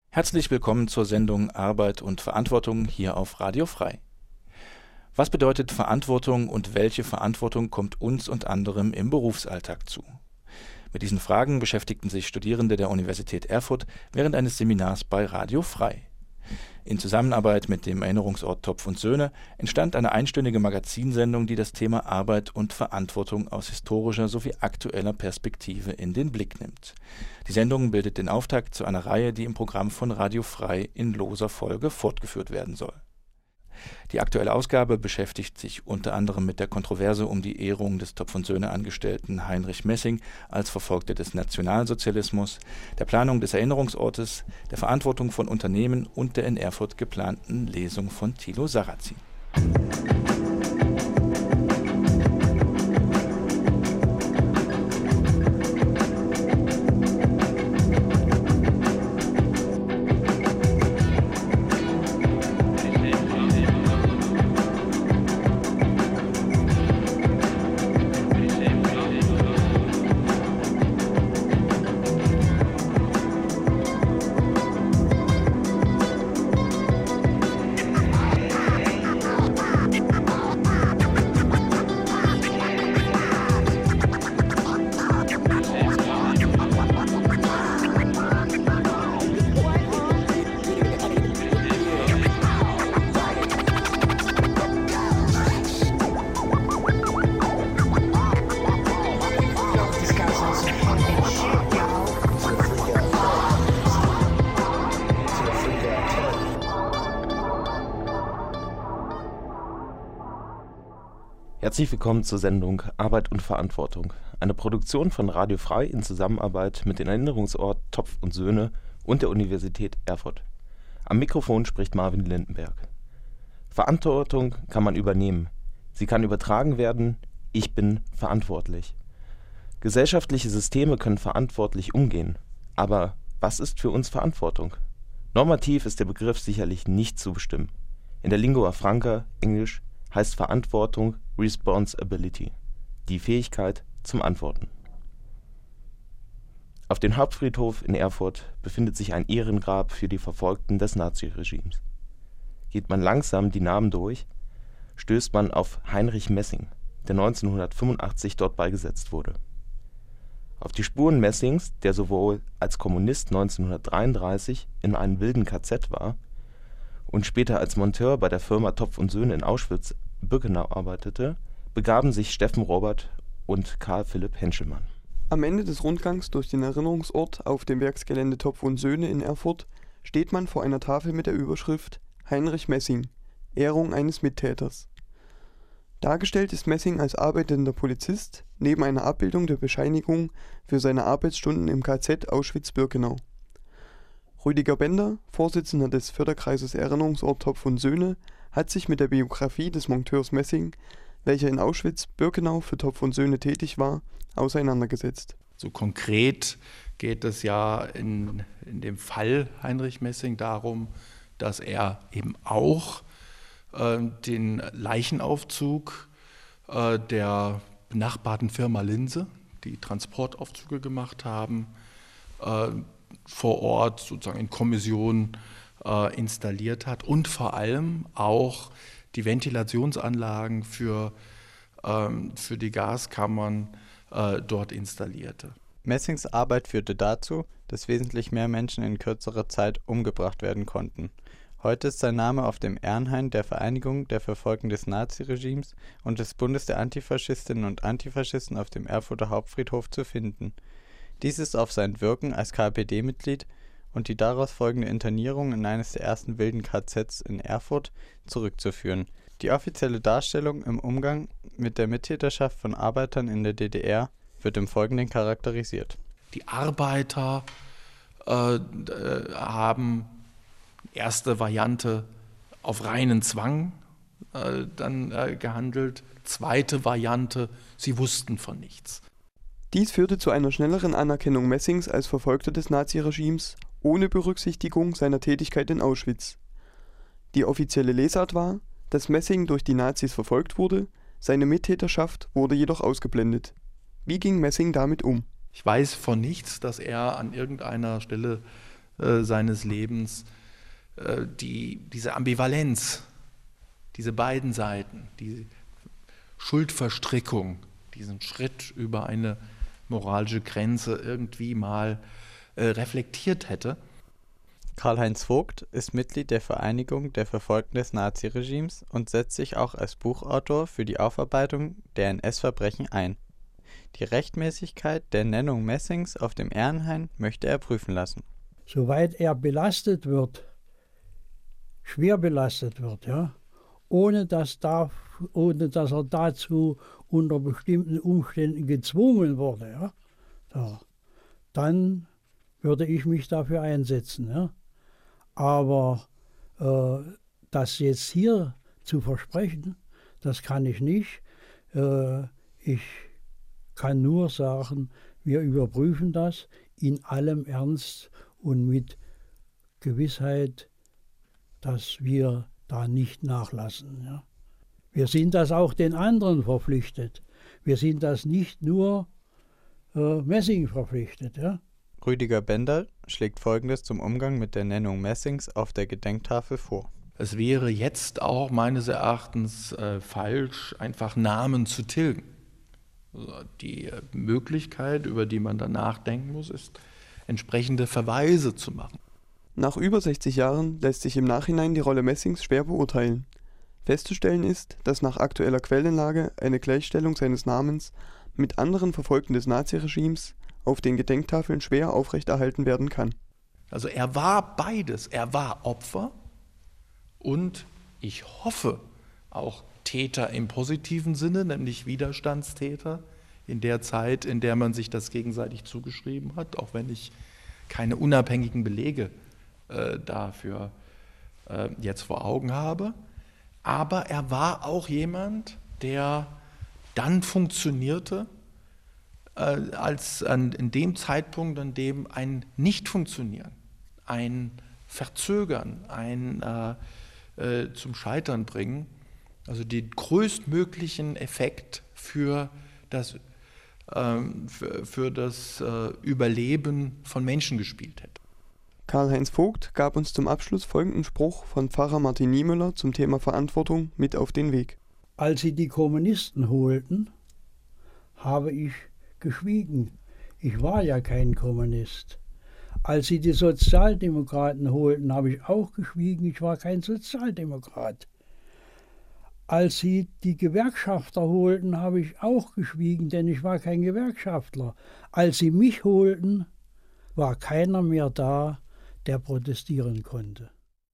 Herzlich willkommen zur Sendung Arbeit und Verantwortung hier auf Radio Frei. Was bedeutet Verantwortung und welche Verantwortung kommt uns und anderem im Berufsalltag zu? Mit diesen Fragen beschäftigten sich Studierende der Universität Erfurt während eines Seminars bei Radio Frei. In Zusammenarbeit mit dem Erinnerungsort Topf und Söhne entstand eine einstündige Magazinsendung, die das Thema Arbeit und Verantwortung aus historischer sowie aktueller Perspektive in den Blick nimmt. Die Sendung bildet den Auftakt zu einer Reihe, die im Programm von Radio Frei in loser Folge fortgeführt werden soll. Die aktuelle Ausgabe beschäftigt sich unter anderem mit der Kontroverse um die Ehrung des Topf und Söhne Angestellten Heinrich Messing als Verfolgter des Nationalsozialismus, der Planung des Erinnerungsortes, der Verantwortung von Unternehmen und der in Erfurt geplanten Lesung von Thilo Sarrazin. Herzlich willkommen zur Sendung Arbeit und Verantwortung, eine Produktion von Radio Frei in Zusammenarbeit mit dem Erinnerungsort Topf und Söhne und der Universität Erfurt. Am Mikrofon spricht Marvin Lindenberg. Verantwortung kann man übernehmen. Sie kann übertragen werden. Ich bin verantwortlich. Gesellschaftliche Systeme können verantwortlich umgehen. Aber was ist für uns Verantwortung? Normativ ist der Begriff sicherlich nicht zu bestimmen. In der Lingua Franca, Englisch, heißt Verantwortung Responsibility, die Fähigkeit zum Antworten. Auf dem Hauptfriedhof in Erfurt befindet sich ein Ehrengrab für die Verfolgten des Naziregimes. Geht man langsam die Namen durch, stößt man auf Heinrich Messing, der 1985 dort beigesetzt wurde. Auf die Spuren Messings, der sowohl als Kommunist 1933 in einem wilden KZ war und später als Monteur bei der Firma Topf und Söhne in Auschwitz-Birkenau arbeitete, begaben sich Steffen Robert und Karl Philipp Henschelmann. Am Ende des Rundgangs durch den Erinnerungsort auf dem Werksgelände Topf und Söhne in Erfurt steht man vor einer Tafel mit der Überschrift Heinrich Messing – Ehrung eines Mittäters. Dargestellt ist Messing als arbeitender Polizist neben einer Abbildung der Bescheinigung für seine Arbeitsstunden im KZ Auschwitz-Birkenau. Rüdiger Bender, Vorsitzender des Förderkreises Erinnerungsort Topf und Söhne, hat sich mit der Biografie des Monteurs Messing, welcher in Auschwitz-Birkenau für Topf und Söhne tätig war, auseinandergesetzt. So konkret geht es ja in dem Fall Heinrich Messing darum, dass er eben auch den Leichenaufzug der benachbarten Firma Linse, die Transportaufzüge gemacht haben, vor Ort sozusagen in Kommission installiert hat und vor allem auch die Ventilationsanlagen für die Gaskammern dort installierte. Messings Arbeit führte dazu, dass wesentlich mehr Menschen in kürzerer Zeit umgebracht werden konnten. Heute ist sein Name auf dem Ehrenhain der Vereinigung der Verfolgten des Naziregimes und des Bundes der Antifaschistinnen und Antifaschisten auf dem Erfurter Hauptfriedhof zu finden. Dies ist auf sein Wirken als KPD-Mitglied und die daraus folgende Internierung in eines der ersten wilden KZs in Erfurt zurückzuführen. Die offizielle Darstellung im Umgang mit der Mittäterschaft von Arbeitern in der DDR wird im Folgenden charakterisiert. Die Arbeiter haben erste Variante auf reinen Zwang gehandelt, zweite Variante, sie wussten von nichts. Dies führte zu einer schnelleren Anerkennung Messings als Verfolgter des Naziregimes, ohne Berücksichtigung seiner Tätigkeit in Auschwitz. Die offizielle Lesart war, dass Messing durch die Nazis verfolgt wurde, seine Mittäterschaft wurde jedoch ausgeblendet. Wie ging Messing damit um? Ich weiß von nichts, dass er an irgendeiner Stelle seines Lebens diese Ambivalenz, diese beiden Seiten, die Schuldverstrickung, diesen Schritt über eine moralische Grenze irgendwie mal reflektiert hätte. Karl-Heinz Vogt ist Mitglied der Vereinigung der Verfolgten des Naziregimes und setzt sich auch als Buchautor für die Aufarbeitung der NS-Verbrechen ein. Die Rechtmäßigkeit der Nennung Messings auf dem Ehrenhain möchte er prüfen lassen. Soweit er belastet wird, schwer belastet wird, ja, ohne dass er dazu unter bestimmten Umständen gezwungen wurde, ja, so, dann würde ich mich dafür einsetzen. Ja. Aber das jetzt hier zu versprechen, das kann ich nicht. Ich kann nur sagen, wir überprüfen das in allem Ernst und mit Gewissheit, dass wir da nicht nachlassen. Ja. Wir sind das auch den anderen verpflichtet. Wir sind das nicht nur Messing verpflichtet. Ja. Rüdiger Bender schlägt Folgendes zum Umgang mit der Nennung Messings auf der Gedenktafel vor. Es wäre jetzt auch meines Erachtens falsch, einfach Namen zu tilgen. Also die Möglichkeit, über die man dann nachdenken muss, ist, entsprechende Verweise zu machen. Nach über 60 Jahren lässt sich im Nachhinein die Rolle Messings schwer beurteilen. Festzustellen ist, dass nach aktueller Quellenlage eine Gleichstellung seines Namens mit anderen Verfolgten des Naziregimes auf den Gedenktafeln schwer aufrechterhalten werden kann. Also er war beides. Er war Opfer und ich hoffe auch Täter im positiven Sinne, nämlich Widerstandstäter in der Zeit, in der man sich das gegenseitig zugeschrieben hat, auch wenn ich keine unabhängigen Belege dafür jetzt vor Augen habe. Aber er war auch jemand, der dann funktionierte, als in dem Zeitpunkt, an dem ein Nicht-Funktionieren, ein Verzögern, ein zum Scheitern bringen, also den größtmöglichen Effekt für das Überleben von Menschen gespielt hätte. Karl-Heinz Vogt gab uns zum Abschluss folgenden Spruch von Pfarrer Martin Niemöller zum Thema Verantwortung mit auf den Weg. Als sie die Kommunisten holten, habe ich geschwiegen. Ich war ja kein Kommunist. Als sie die Sozialdemokraten holten, habe ich auch geschwiegen. Ich war kein Sozialdemokrat. Als sie die Gewerkschafter holten, habe ich auch geschwiegen, denn ich war kein Gewerkschaftler. Als sie mich holten, war keiner mehr da, der protestieren konnte.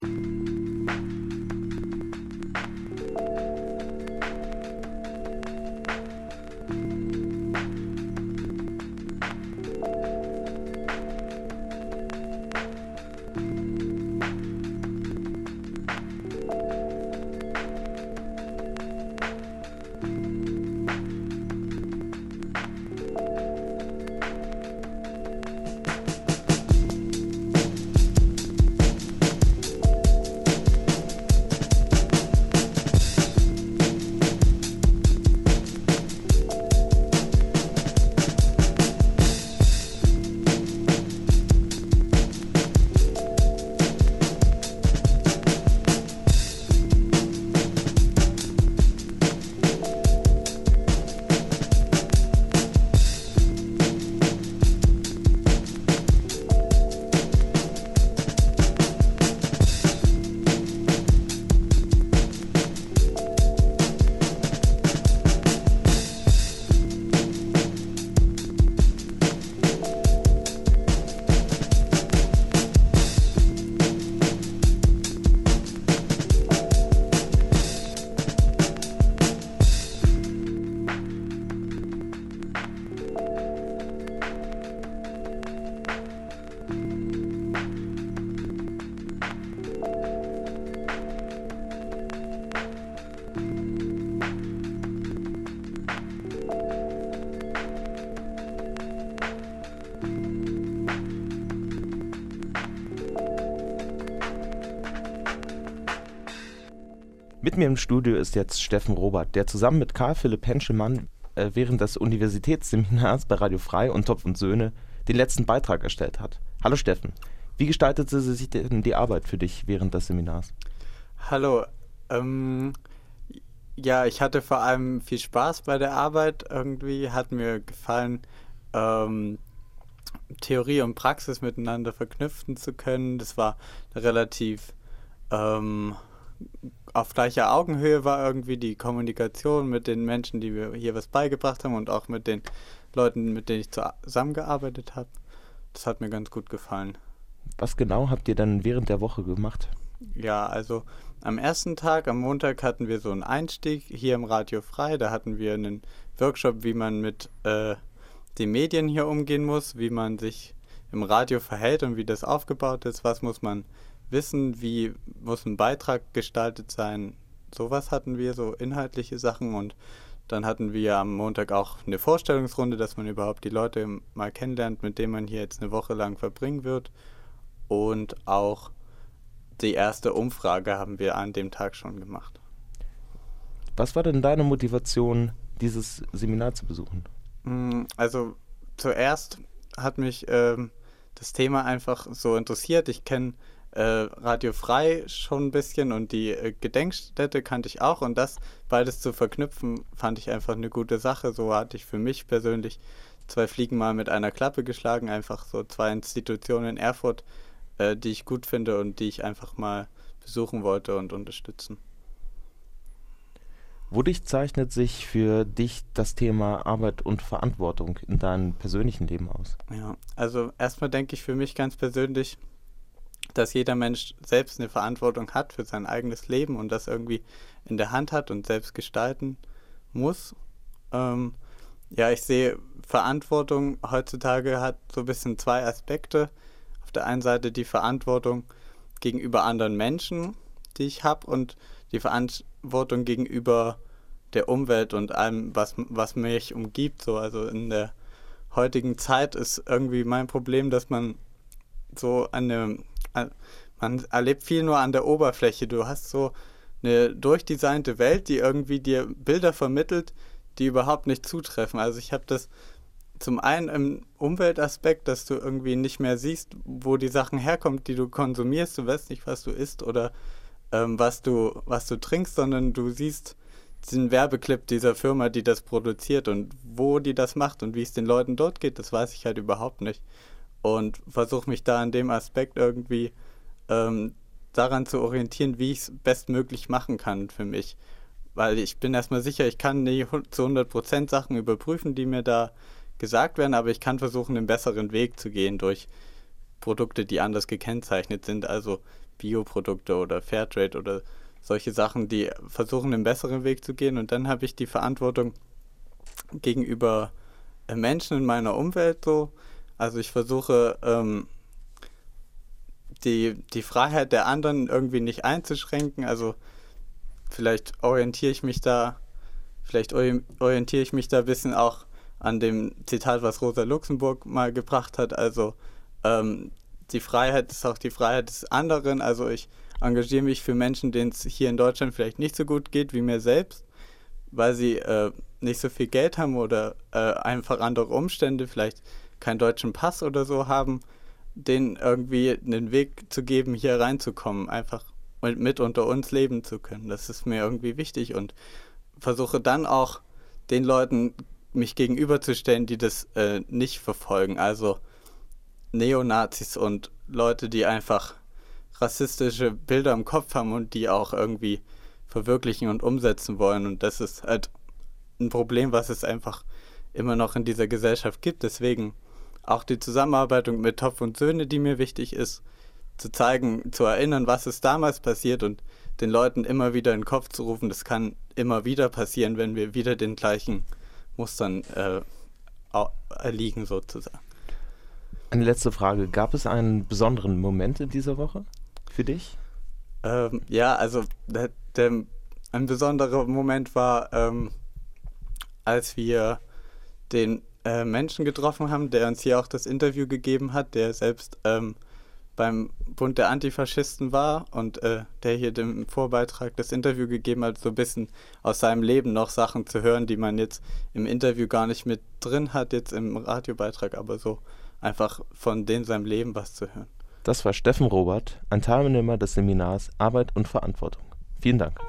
Mit mir im Studio ist jetzt Steffen Robert, der zusammen mit Karl Philipp Henschelmann während des Universitätsseminars bei Radio Frei und Topf und Söhne den letzten Beitrag erstellt hat. Hallo Steffen. Wie gestaltete sich denn die Arbeit für dich während des Seminars? Hallo, ja, ich hatte vor allem viel Spaß bei der Arbeit. Irgendwie hat mir gefallen, Theorie und Praxis miteinander verknüpfen zu können. Das war relativ auf gleicher Augenhöhe war irgendwie die Kommunikation mit den Menschen, die mir hier was beigebracht haben und auch mit den Leuten, mit denen ich zusammengearbeitet habe. Das hat mir ganz gut gefallen. Was genau habt ihr dann während der Woche gemacht? Ja, also am ersten Tag, am Montag, hatten wir so einen Einstieg hier im Radio Frei. Da hatten wir einen Workshop, wie man mit den Medien hier umgehen muss, wie man sich im Radio verhält und wie das aufgebaut ist, was muss man wissen, wie muss ein Beitrag gestaltet sein. Sowas hatten wir, so inhaltliche Sachen, und dann hatten wir am Montag auch eine Vorstellungsrunde, dass man überhaupt die Leute mal kennenlernt, mit denen man hier jetzt eine Woche lang verbringen wird, und auch die erste Umfrage haben wir an dem Tag schon gemacht. Was war denn deine Motivation, dieses Seminar zu besuchen? Also zuerst hat mich das Thema einfach so interessiert. Ich kenne Radio Frei schon ein bisschen und die Gedenkstätte kannte ich auch, und das beides zu verknüpfen, fand ich einfach eine gute Sache. So hatte ich für mich persönlich 2 Fliegen mal mit einer Klappe geschlagen, einfach so 2 Institutionen in Erfurt, die ich gut finde und die ich einfach mal besuchen wollte und unterstützen. Wodurch zeichnet sich für dich das Thema Arbeit und Verantwortung in deinem persönlichen Leben aus? Ja, also erstmal denke ich für mich ganz persönlich, dass jeder Mensch selbst eine Verantwortung hat für sein eigenes Leben und das irgendwie in der Hand hat und selbst gestalten muss. Ja, ich sehe, Verantwortung heutzutage hat so ein bisschen 2 Aspekte. Auf der einen Seite die Verantwortung gegenüber anderen Menschen, die ich habe, und die Verantwortung gegenüber der Umwelt und allem, was mich umgibt. So, also in der heutigen Zeit ist irgendwie mein Problem, dass man so man erlebt viel nur an der Oberfläche. Du hast so eine durchdesignte Welt, die irgendwie dir Bilder vermittelt, die überhaupt nicht zutreffen. Also ich habe das zum einen im Umweltaspekt, dass du irgendwie nicht mehr siehst, wo die Sachen herkommen, die du konsumierst. Du weißt nicht, was du isst oder was du trinkst, sondern du siehst diesen Werbeclip dieser Firma, die das produziert, und wo die das macht und wie es den Leuten dort geht, das weiß ich halt überhaupt nicht. Und versuche mich da an dem Aspekt irgendwie daran zu orientieren, wie ich es bestmöglich machen kann für mich. Weil ich bin erstmal sicher, ich kann nicht zu 100% Sachen überprüfen, die mir da gesagt werden, aber ich kann versuchen, einen besseren Weg zu gehen durch Produkte, die anders gekennzeichnet sind, also Bioprodukte oder Fairtrade oder solche Sachen, die versuchen, einen besseren Weg zu gehen. Und dann habe ich die Verantwortung gegenüber Menschen in meiner Umwelt so. Also ich versuche, die Freiheit der anderen irgendwie nicht einzuschränken. Also vielleicht orientiere ich mich da ein bisschen auch an dem Zitat, was Rosa Luxemburg mal gebracht hat. Also die Freiheit ist auch die Freiheit des anderen. Also ich engagiere mich für Menschen, denen es hier in Deutschland vielleicht nicht so gut geht wie mir selbst, weil sie nicht so viel Geld haben oder einfach andere Umstände, vielleicht keinen deutschen Pass oder so haben, denen irgendwie einen Weg zu geben, hier reinzukommen, einfach mit unter uns leben zu können. Das ist mir irgendwie wichtig, und versuche dann auch den Leuten mich gegenüberzustellen, die das nicht verfolgen. Also Neonazis und Leute, die einfach rassistische Bilder im Kopf haben und die auch irgendwie verwirklichen und umsetzen wollen. Und das ist halt ein Problem, was es einfach immer noch in dieser Gesellschaft gibt. Deswegen auch die Zusammenarbeit mit Topf und Söhne, die mir wichtig ist, zu zeigen, zu erinnern, was ist damals passiert, und den Leuten immer wieder in den Kopf zu rufen, das kann immer wieder passieren, wenn wir wieder den gleichen Mustern erliegen sozusagen. Eine letzte Frage. Gab es einen besonderen Moment in dieser Woche für dich? Ja, also ein besonderer Moment war, als wir den Menschen getroffen haben, der uns hier auch das Interview gegeben hat, der selbst beim Bund der Antifaschisten war und der hier dem Vorbeitrag das Interview gegeben hat, so ein bisschen aus seinem Leben noch Sachen zu hören, die man jetzt im Interview gar nicht mit drin hat, jetzt im Radiobeitrag, aber so einfach von seinem Leben was zu hören. Das war Steffen Robert, ein Teilnehmer des Seminars Arbeit und Verantwortung. Vielen Dank.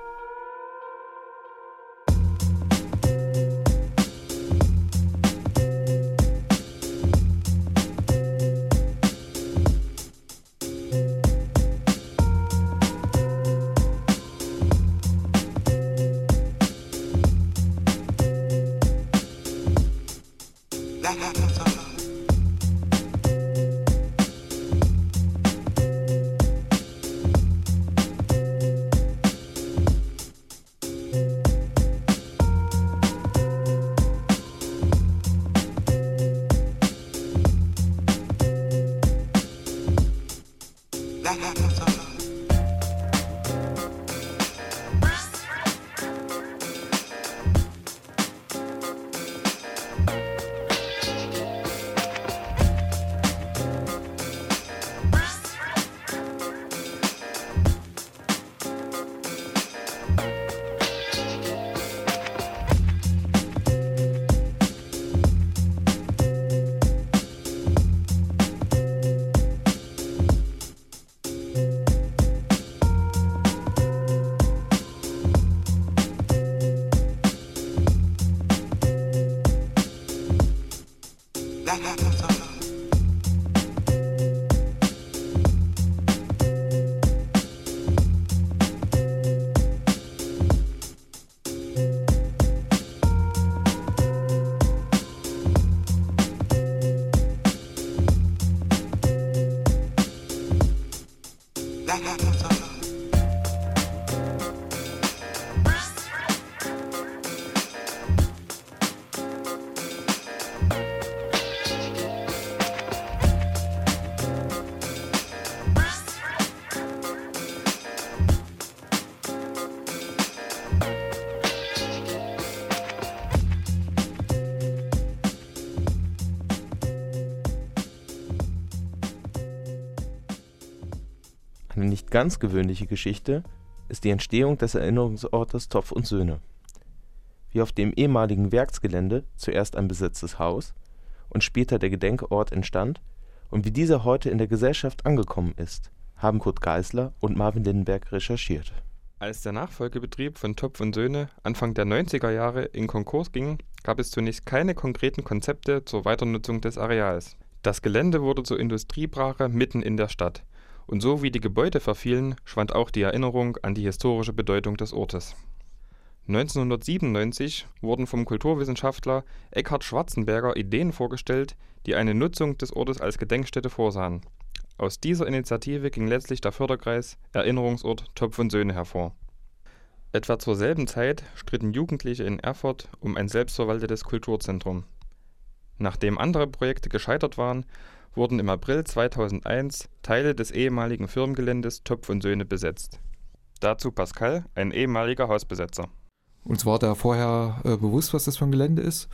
Eine nicht ganz gewöhnliche Geschichte ist die Entstehung des Erinnerungsortes Topf und Söhne. Wie auf dem ehemaligen Werksgelände zuerst ein besetztes Haus und später der Gedenkort entstand und wie dieser heute in der Gesellschaft angekommen ist, haben Kurt Geisler und Marvin Lindenberg recherchiert. Als der Nachfolgebetrieb von Topf und Söhne Anfang der 90er Jahre in Konkurs ging, gab es zunächst keine konkreten Konzepte zur Weiternutzung des Areals. Das Gelände wurde zur Industriebrache mitten in der Stadt. Und so wie die Gebäude verfielen, schwand auch die Erinnerung an die historische Bedeutung des Ortes. 1997 wurden vom Kulturwissenschaftler Eckhard Schwarzenberger Ideen vorgestellt, die eine Nutzung des Ortes als Gedenkstätte vorsahen. Aus dieser Initiative ging letztlich der Förderkreis Erinnerungsort Topf und Söhne hervor. Etwa zur selben Zeit stritten Jugendliche in Erfurt um ein selbstverwaltetes Kulturzentrum. Nachdem andere Projekte gescheitert waren, wurden im April 2001 Teile des ehemaligen Firmengeländes Topf und Söhne besetzt. Dazu Pascal, ein ehemaliger Hausbesetzer. Uns war da vorher bewusst, was das für ein Gelände ist.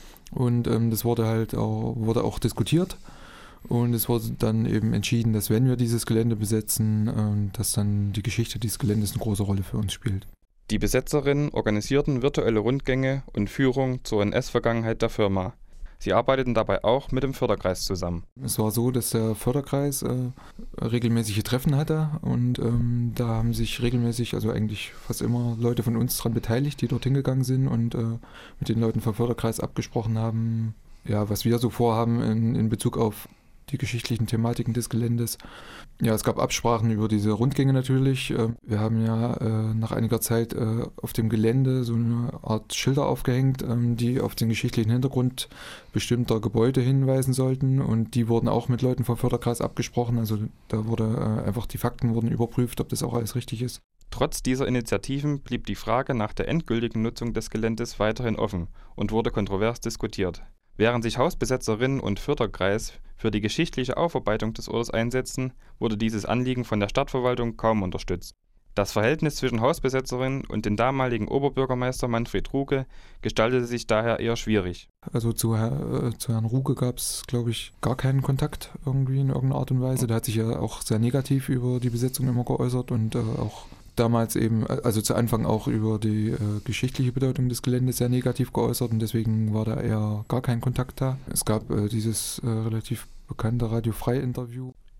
Und das wurde auch diskutiert. Und es wurde dann eben entschieden, dass wenn wir dieses Gelände besetzen, dass dann die Geschichte dieses Geländes eine große Rolle für uns spielt. Die Besetzerinnen organisierten virtuelle Rundgänge und Führung zur NS-Vergangenheit der Firma. Sie arbeiteten dabei auch mit dem Förderkreis zusammen. Es war so, dass der Förderkreis regelmäßige Treffen hatte und da haben sich regelmäßig, also eigentlich fast immer Leute von uns daran beteiligt, die dorthin gegangen sind und mit den Leuten vom Förderkreis abgesprochen haben, ja, was wir so vorhaben in Bezug auf die geschichtlichen Thematiken des Geländes. Ja, es gab Absprachen über diese Rundgänge natürlich. Wir haben ja nach einiger Zeit auf dem Gelände so eine Art Schilder aufgehängt, die auf den geschichtlichen Hintergrund bestimmter Gebäude hinweisen sollten und die wurden auch mit Leuten vom Förderkreis abgesprochen. Also da wurde einfach die Fakten wurden überprüft, ob das auch alles richtig ist. Trotz dieser Initiativen blieb die Frage nach der endgültigen Nutzung des Geländes weiterhin offen und wurde kontrovers diskutiert. Während sich Hausbesetzerinnen und Förderkreis für die geschichtliche Aufarbeitung des Ortes einsetzten, wurde dieses Anliegen von der Stadtverwaltung kaum unterstützt. Das Verhältnis zwischen Hausbesetzerinnen und dem damaligen Oberbürgermeister Manfred Ruge gestaltete sich daher eher schwierig. Also zu Herrn Ruge gab es, glaube ich, gar keinen Kontakt irgendwie in irgendeiner Art und Weise. Der hat sich ja auch sehr negativ über die Besetzung immer geäußert und auch damals eben, also zu Anfang auch über die geschichtliche Bedeutung des Geländes sehr negativ geäußert und deswegen war da eher gar kein Kontakt da. Es gab dieses relativ bekannte Radio-Frei-Interview.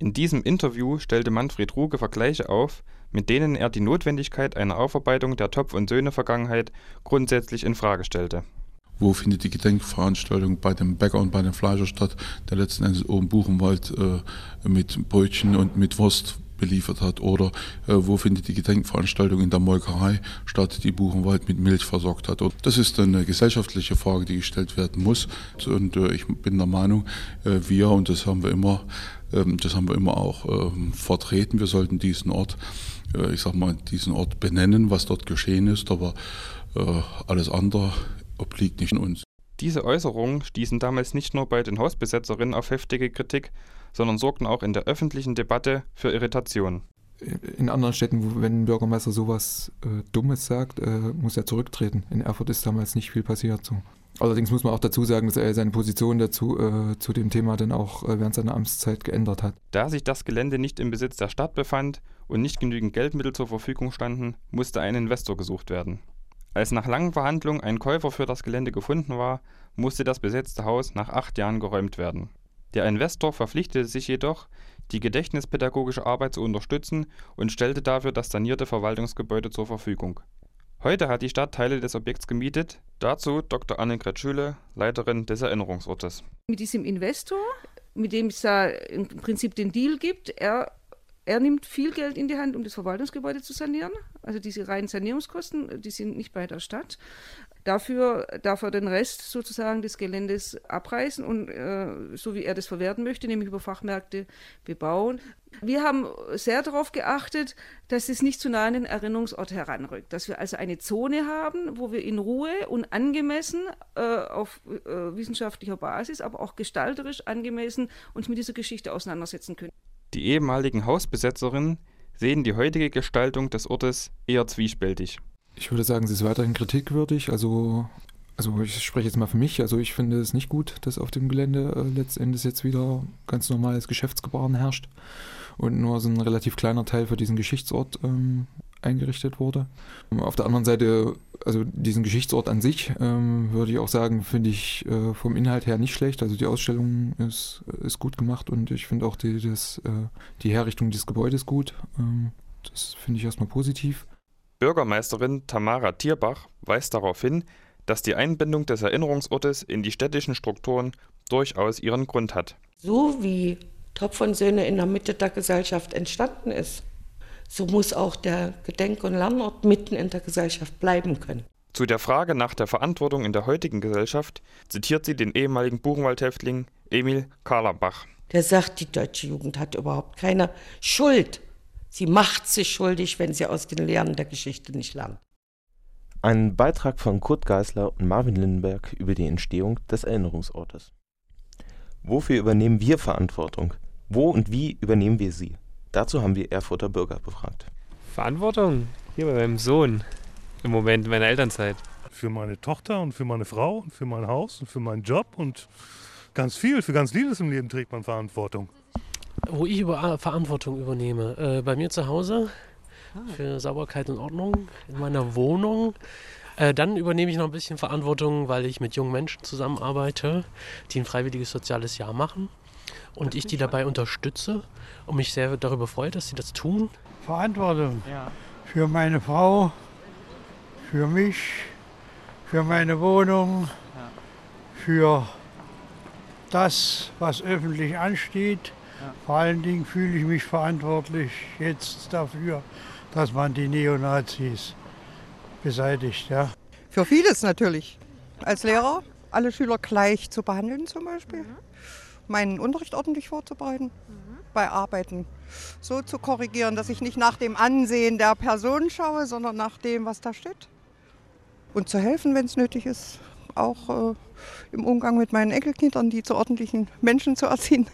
In diesem Interview stellte Manfred Ruge Vergleiche auf, mit denen er die Notwendigkeit einer Aufarbeitung der Topf- und Söhne-Vergangenheit grundsätzlich in Frage stellte. Wo findet die Gedenkveranstaltung bei dem Bäcker und bei dem Fleischer statt, der letzten Endes oben Buchenwald mit Brötchen und mit Wurst beliefert hat? Oder wo findet die Gedenkveranstaltung in der Molkerei statt, die Buchenwald mit Milch versorgt hat? Und das ist eine gesellschaftliche Frage, die gestellt werden muss. Und ich bin der Meinung, wir, und das haben wir immer auch vertreten, wir sollten diesen Ort, diesen Ort benennen, was dort geschehen ist, aber alles andere obliegt nicht uns. Diese Äußerungen stießen damals nicht nur bei den Hausbesetzerinnen auf heftige Kritik, sondern sorgten auch in der öffentlichen Debatte für Irritation. In anderen Städten, wenn ein Bürgermeister sowas Dummes sagt, muss er zurücktreten. In Erfurt ist damals nicht viel passiert. So. Allerdings muss man auch dazu sagen, dass er seine Position dazu zu dem Thema dann auch während seiner Amtszeit geändert hat. Da sich das Gelände nicht im Besitz der Stadt befand und nicht genügend Geldmittel zur Verfügung standen, musste ein Investor gesucht werden. Als nach langen Verhandlungen ein Käufer für das Gelände gefunden war, musste das besetzte Haus nach 8 Jahren geräumt werden. Der Investor verpflichtete sich jedoch, die gedächtnispädagogische Arbeit zu unterstützen und stellte dafür das sanierte Verwaltungsgebäude zur Verfügung. Heute hat die Stadt Teile des Objekts gemietet. Dazu Dr. Annegret Schüle, Leiterin des Erinnerungsortes. Mit diesem Investor, mit dem es da im Prinzip den Deal gibt, er nimmt viel Geld in die Hand, um das Verwaltungsgebäude zu sanieren. Also diese reinen Sanierungskosten, die sind nicht bei der Stadt. Dafür darf er den Rest sozusagen des Geländes abreißen und so wie er das verwerten möchte, nämlich über Fachmärkte bebauen. Wir haben sehr darauf geachtet, dass es nicht zu nah an den Erinnerungsort heranrückt. Dass wir also eine Zone haben, wo wir in Ruhe und angemessen auf wissenschaftlicher Basis, aber auch gestalterisch angemessen uns mit dieser Geschichte auseinandersetzen können. Die ehemaligen Hausbesetzerinnen sehen die heutige Gestaltung des Ortes eher zwiespältig. Ich würde sagen, sie ist weiterhin kritikwürdig. Also ich spreche jetzt mal für mich. Also ich finde es nicht gut, dass auf dem Gelände letztendlich jetzt wieder ganz normales Geschäftsgebaren herrscht und nur so ein relativ kleiner Teil für diesen Geschichtsort eingerichtet wurde. Auf der anderen Seite, also diesen Geschichtsort an sich, würde ich auch sagen, finde ich vom Inhalt her nicht schlecht. Also die Ausstellung ist gut gemacht und ich finde auch die Herrichtung des Gebäudes gut. Das finde ich erstmal positiv. Bürgermeisterin Tamara Thierbach weist darauf hin, dass die Einbindung des Erinnerungsortes in die städtischen Strukturen durchaus ihren Grund hat. So wie Topf und Söhne in der Mitte der Gesellschaft entstanden ist, so muss auch der Gedenk- und Lernort mitten in der Gesellschaft bleiben können. Zu der Frage nach der Verantwortung in der heutigen Gesellschaft zitiert sie den ehemaligen Buchenwald-Häftling Emil Karlerbach. Der sagt, die deutsche Jugend hat überhaupt keine Schuld. Sie macht sich schuldig, wenn sie aus den Lehren der Geschichte nicht lernt. Ein Beitrag von Kurt Geisler und Marvin Lindenberg über die Entstehung des Erinnerungsortes. Wofür übernehmen wir Verantwortung? Wo und wie übernehmen wir sie? Dazu haben wir Erfurter Bürger befragt. Verantwortung? Hier bei meinem Sohn. Im Moment meiner Elternzeit. Für meine Tochter und für meine Frau und für mein Haus und für meinen Job und ganz viel, für ganz vieles im Leben trägt man Verantwortung. Wo ich Verantwortung übernehme, bei mir zu Hause für Sauberkeit und Ordnung in meiner Wohnung. Dann übernehme ich noch ein bisschen Verantwortung, weil ich mit jungen Menschen zusammenarbeite, die ein freiwilliges soziales Jahr machen und ich die dabei unterstütze und mich sehr darüber freue, dass sie das tun. Verantwortung für meine Frau, für mich, für meine Wohnung, für das, was öffentlich ansteht. Vor allen Dingen fühle ich mich verantwortlich jetzt dafür, dass man die Neonazis beseitigt. Ja. Für vieles natürlich. Als Lehrer alle Schüler gleich zu behandeln zum Beispiel. Meinen Unterricht ordentlich vorzubereiten. Bei Arbeiten so zu korrigieren, dass ich nicht nach dem Ansehen der Person schaue, sondern nach dem, was da steht. Und zu helfen, wenn es nötig ist. Auch im Umgang mit meinen Enkelkindern, die zu ordentlichen Menschen zu erziehen.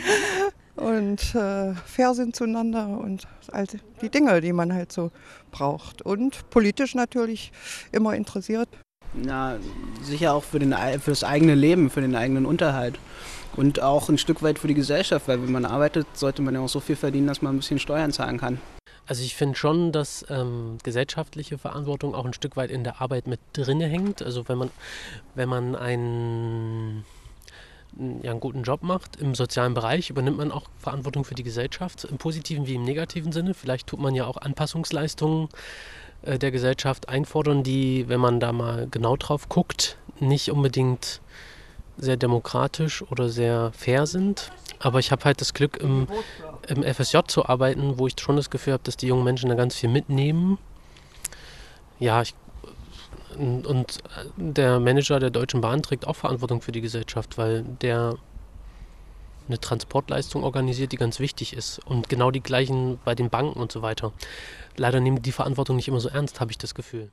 Und fair sind zueinander und all die Dinge, die man halt so braucht. Und politisch natürlich immer interessiert. Na, sicher auch für das eigene Leben, für den eigenen Unterhalt. Und auch ein Stück weit für die Gesellschaft, weil wenn man arbeitet, sollte man ja auch so viel verdienen, dass man ein bisschen Steuern zahlen kann. Also ich finde schon, dass gesellschaftliche Verantwortung auch ein Stück weit in der Arbeit mit drinne hängt. Also wenn man einen guten Job macht im sozialen Bereich, übernimmt man auch Verantwortung für die Gesellschaft, im positiven wie im negativen Sinne. Vielleicht tut man ja auch Anpassungsleistungen der Gesellschaft einfordern, die, wenn man da mal genau drauf guckt, nicht unbedingt sehr demokratisch oder sehr fair sind. Aber ich habe halt das Glück, im FSJ zu arbeiten, wo ich schon das Gefühl habe, dass die jungen Menschen da ganz viel mitnehmen. Ja, und der Manager der Deutschen Bahn trägt auch Verantwortung für die Gesellschaft, weil der eine Transportleistung organisiert, die ganz wichtig ist. Und genau die gleichen bei den Banken und so weiter. Leider nehmen die Verantwortung nicht immer so ernst, habe ich das Gefühl.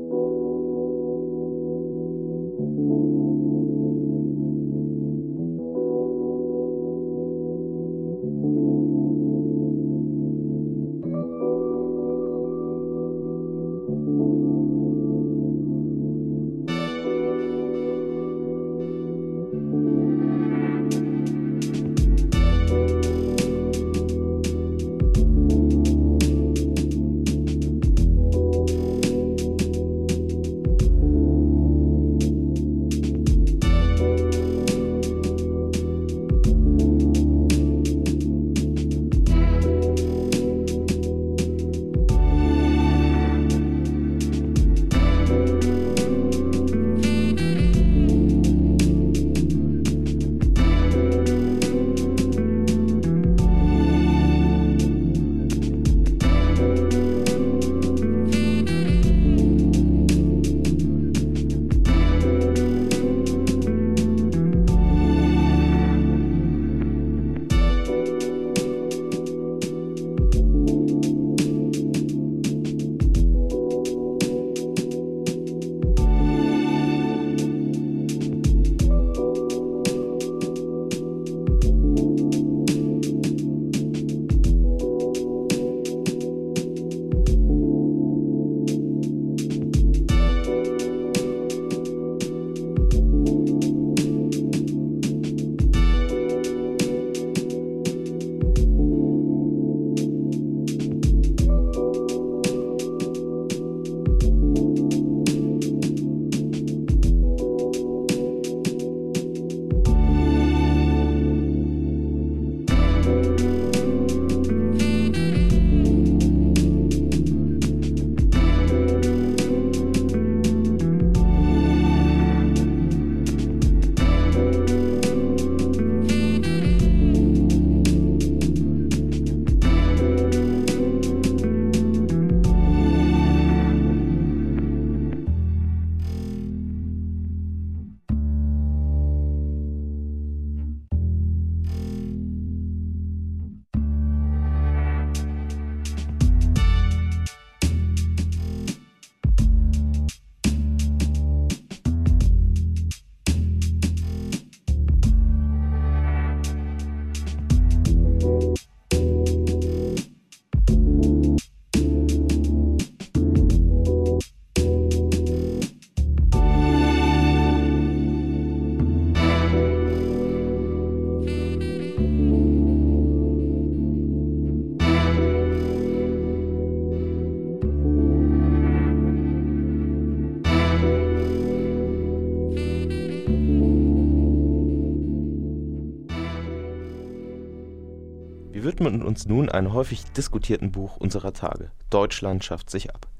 Wir widmen uns nun einem häufig diskutierten Buch unserer Tage: Deutschland schafft sich ab.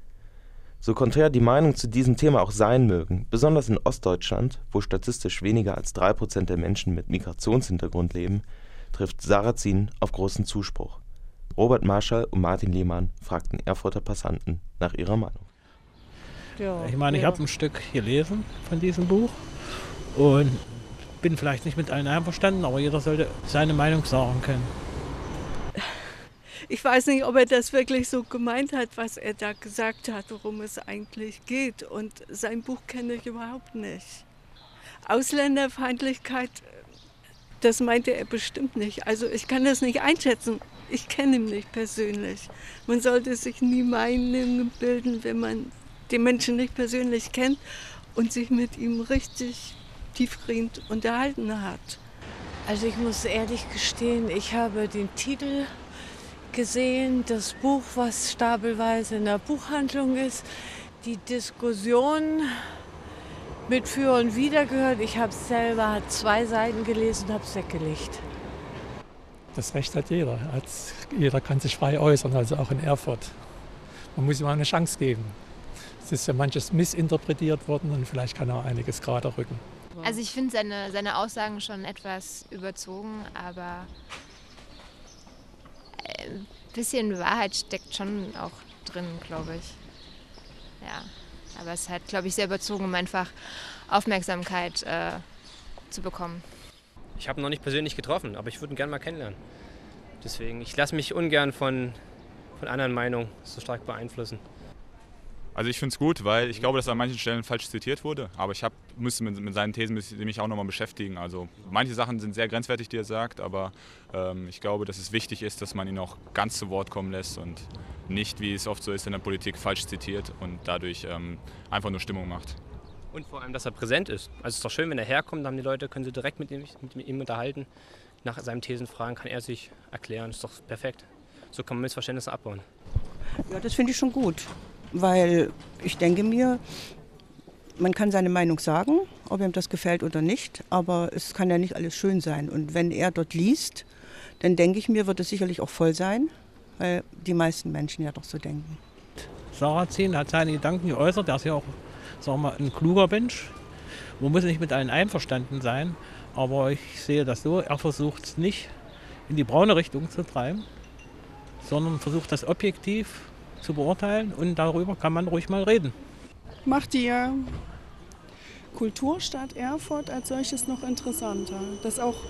So konträr die Meinungen zu diesem Thema auch sein mögen, besonders in Ostdeutschland, wo statistisch weniger als 3% der Menschen mit Migrationshintergrund leben, trifft Sarrazin auf großen Zuspruch. Robert Marschall und Martin Lehmann fragten Erfurter Passanten nach ihrer Meinung. Ja, ich meine, ich habe ein Stück gelesen von diesem Buch und bin vielleicht nicht mit allen einverstanden, aber jeder sollte seine Meinung sagen können. Ich weiß nicht, ob er das wirklich so gemeint hat, was er da gesagt hat, worum es eigentlich geht. Und sein Buch kenne ich überhaupt nicht. Ausländerfeindlichkeit, das meinte er bestimmt nicht. Also ich kann das nicht einschätzen. Ich kenne ihn nicht persönlich. Man sollte sich nie Meinungen bilden, wenn man den Menschen nicht persönlich kennt und sich mit ihm richtig tiefgehend unterhalten hat. Also ich muss ehrlich gestehen, ich habe den Titel gesehen, das Buch, was stapelweise in der Buchhandlung ist. Die Diskussion mit Für und Wider gehört. Ich habe selber 2 Seiten gelesen und habe es weggelegt. Das Recht hat jeder. Jeder kann sich frei äußern, also auch in Erfurt. Man muss ihm eine Chance geben. Es ist ja manches missinterpretiert worden und vielleicht kann er einiges gerade rücken. Also ich finde seine Aussagen schon etwas überzogen, aber ein bisschen Wahrheit steckt schon auch drin, glaube ich. Ja, aber es ist halt, glaube ich, sehr überzogen, um einfach Aufmerksamkeit zu bekommen. Ich habe ihn noch nicht persönlich getroffen, aber ich würde ihn gerne mal kennenlernen. Deswegen, ich lasse mich ungern von anderen Meinungen so stark beeinflussen. Also ich finde es gut, weil ich glaube, dass er an manchen Stellen falsch zitiert wurde. Aber ich müsste mit seinen Thesen mich auch nochmal beschäftigen. Also manche Sachen sind sehr grenzwertig, die er sagt, aber ich glaube, dass es wichtig ist, dass man ihn auch ganz zu Wort kommen lässt und nicht, wie es oft so ist in der Politik, falsch zitiert und dadurch einfach nur Stimmung macht. Und vor allem, dass er präsent ist. Also es ist doch schön, wenn er herkommt, dann haben die Leute, können sie direkt mit ihm unterhalten, nach seinen Thesen fragen, kann er sich erklären. Ist doch perfekt. So kann man Missverständnisse abbauen. Ja, das finde ich schon gut, weil ich denke mir, man kann seine Meinung sagen, ob ihm das gefällt oder nicht, aber es kann ja nicht alles schön sein. Und wenn er dort liest, dann denke ich mir, wird es sicherlich auch voll sein, weil die meisten Menschen ja doch so denken. Sarrazin hat seine Gedanken geäußert, er ist ja auch, sagen wir mal, ein kluger Mensch. Man muss nicht mit allen einverstanden sein, aber ich sehe das so, er versucht es nicht in die braune Richtung zu treiben, sondern versucht das objektiv zu beurteilen und darüber kann man ruhig mal reden. Macht die Kulturstadt Erfurt als solches noch interessanter, dass auch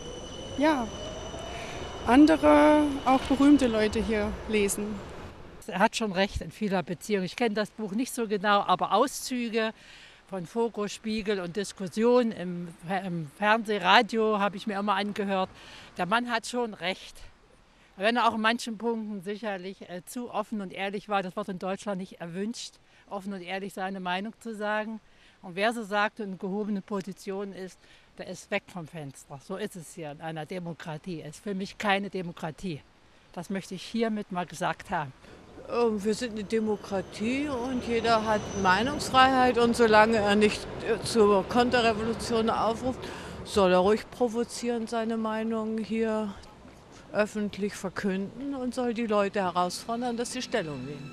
andere, auch berühmte Leute hier lesen. Er hat schon recht in vieler Beziehung. Ich kenne das Buch nicht so genau, aber Auszüge von Fokus, Spiegel und Diskussion im Fernseh, Radio habe ich mir immer angehört. Der Mann hat schon recht. Wenn er auch in manchen Punkten sicherlich zu offen und ehrlich war, das wird in Deutschland nicht erwünscht, offen und ehrlich seine Meinung zu sagen. Und wer so sagt und in gehobenen Positionen ist, der ist weg vom Fenster. So ist es hier in einer Demokratie. Es ist für mich keine Demokratie. Das möchte ich hiermit mal gesagt haben. Wir sind eine Demokratie und jeder hat Meinungsfreiheit. Und solange er nicht zur Konterrevolution aufruft, soll er ruhig provozierend seine Meinung hier öffentlich verkünden und soll die Leute herausfordern, dass sie Stellung nehmen.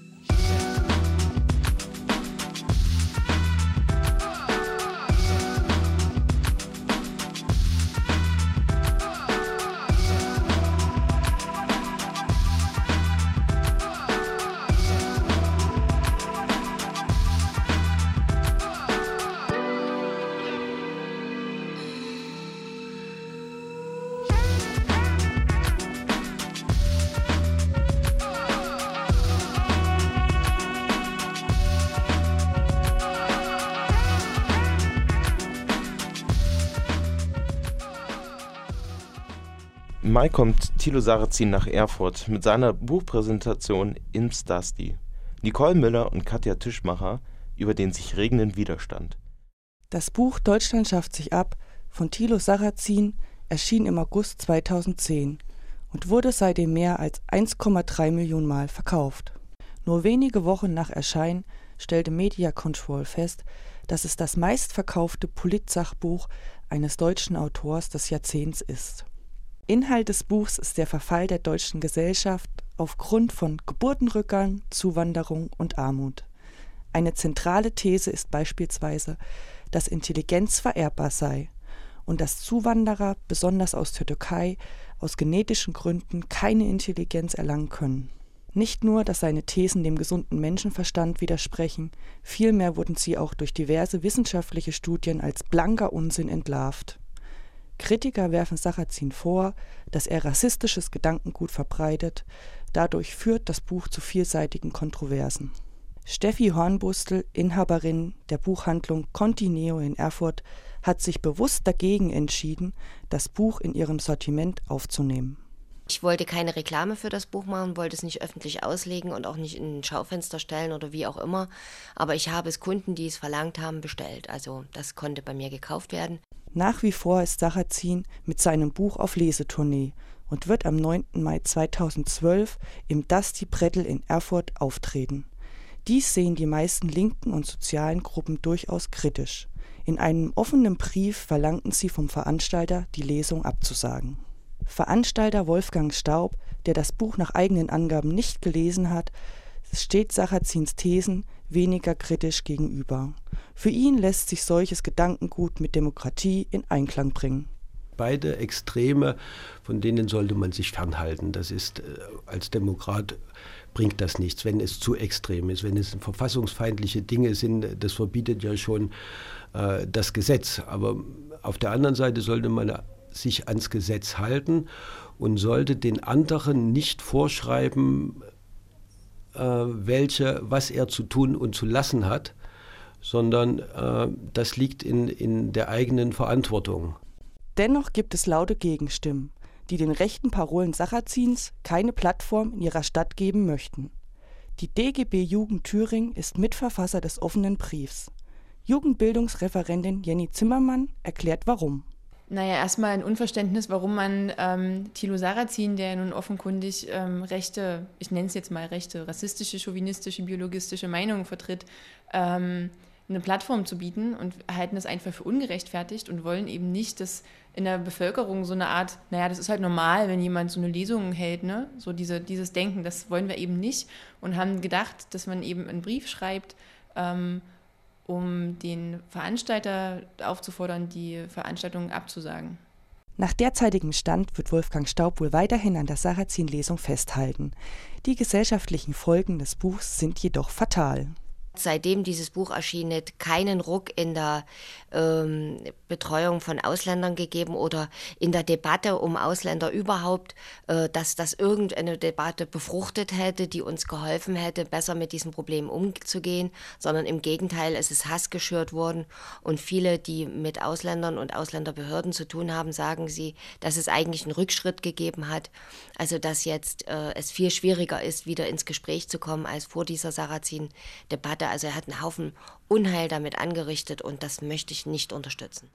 Im Mai kommt Thilo Sarrazin nach Erfurt mit seiner Buchpräsentation Im Stasti. Nicole Müller und Katja Tischmacher über den sich regenden Widerstand. Das Buch Deutschland schafft sich ab von Thilo Sarrazin erschien im August 2010 und wurde seitdem mehr als 1,3 Millionen Mal verkauft. Nur wenige Wochen nach Erscheinen stellte Media Control fest, dass es das meistverkaufte Politsachbuch eines deutschen Autors des Jahrzehnts ist. Inhalt des Buchs ist der Verfall der deutschen Gesellschaft aufgrund von Geburtenrückgang, Zuwanderung und Armut. Eine zentrale These ist beispielsweise, dass Intelligenz vererbbar sei und dass Zuwanderer, besonders aus der Türkei, aus genetischen Gründen keine Intelligenz erlangen können. Nicht nur, dass seine Thesen dem gesunden Menschenverstand widersprechen, vielmehr wurden sie auch durch diverse wissenschaftliche Studien als blanker Unsinn entlarvt. Kritiker werfen Sarrazin vor, dass er rassistisches Gedankengut verbreitet, dadurch führt das Buch zu vielseitigen Kontroversen. Steffi Hornbustel, Inhaberin der Buchhandlung Contineo in Erfurt, hat sich bewusst dagegen entschieden, das Buch in ihrem Sortiment aufzunehmen. Ich wollte keine Reklame für das Buch machen, wollte es nicht öffentlich auslegen und auch nicht in ein Schaufenster stellen oder wie auch immer. Aber ich habe es Kunden, die es verlangt haben, bestellt. Also das konnte bei mir gekauft werden. Nach wie vor ist Sarrazin mit seinem Buch auf Lesetournee und wird am 9. Mai 2012 im Dusty Brettel in Erfurt auftreten. Dies sehen die meisten linken und sozialen Gruppen durchaus kritisch. In einem offenen Brief verlangten sie vom Veranstalter, die Lesung abzusagen. Veranstalter Wolfgang Staub, der das Buch nach eigenen Angaben nicht gelesen hat, steht Sarrazins Thesen weniger kritisch gegenüber. Für ihn lässt sich solches Gedankengut mit Demokratie in Einklang bringen. Beide Extreme, von denen sollte man sich fernhalten. Das ist, als Demokrat bringt das nichts, wenn es zu extrem ist. Wenn es verfassungsfeindliche Dinge sind, das verbietet ja schon das Gesetz. Aber auf der anderen Seite sollte man sich ans Gesetz halten und sollte den anderen nicht vorschreiben, was er zu tun und zu lassen hat, sondern das liegt in der eigenen Verantwortung. Dennoch gibt es laute Gegenstimmen, die den rechten Parolen Sarrazins keine Plattform in ihrer Stadt geben möchten. Die DGB Jugend Thüringen ist Mitverfasser des offenen Briefs. Jugendbildungsreferentin Jenny Zimmermann erklärt warum. Naja, erstmal ein Unverständnis, warum man Thilo Sarrazin, der nun offenkundig rechte, ich nenne es jetzt mal rechte, rassistische, chauvinistische, biologistische Meinungen vertritt, eine Plattform zu bieten und halten das einfach für ungerechtfertigt und wollen eben nicht, dass in der Bevölkerung so eine Art, naja, das ist halt normal, wenn jemand so eine Lesung hält, ne? So dieses Denken, das wollen wir eben nicht und haben gedacht, dass man eben einen Brief schreibt, um den Veranstalter aufzufordern, die Veranstaltung abzusagen. Nach derzeitigem Stand wird Wolfgang Staub wohl weiterhin an der Sarrazin-Lesung festhalten. Die gesellschaftlichen Folgen des Buchs sind jedoch fatal. Seitdem dieses Buch erschienen ist, keinen Ruck in der Betreuung von Ausländern gegeben oder in der Debatte um Ausländer überhaupt, dass das irgendeine Debatte befruchtet hätte, die uns geholfen hätte, besser mit diesem Problem umzugehen, sondern im Gegenteil, es ist Hass geschürt worden und viele, die mit Ausländern und Ausländerbehörden zu tun haben, sagen sie, dass es eigentlich einen Rückschritt gegeben hat, also dass jetzt es viel schwieriger ist, wieder ins Gespräch zu kommen als vor dieser Sarrazin-Debatte. Also er hat einen Haufen Unheil damit angerichtet und das möchte ich nicht unterstützen.